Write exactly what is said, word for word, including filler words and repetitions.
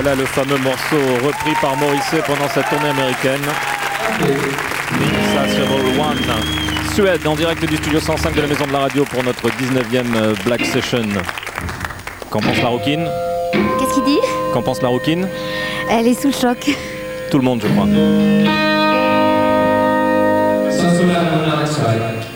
Voilà le fameux morceau repris par Morrissey pendant sa tournée américaine. Insatiable One. Suède, en direct du studio cent cinq de la Maison de la Radio pour notre dix-neuvième Black Session. Qu'en pense la rouquine? Qu'est-ce qu'il dit? Qu'en pense la rouquine? Elle est sous le choc. Tout le monde, je crois. Sans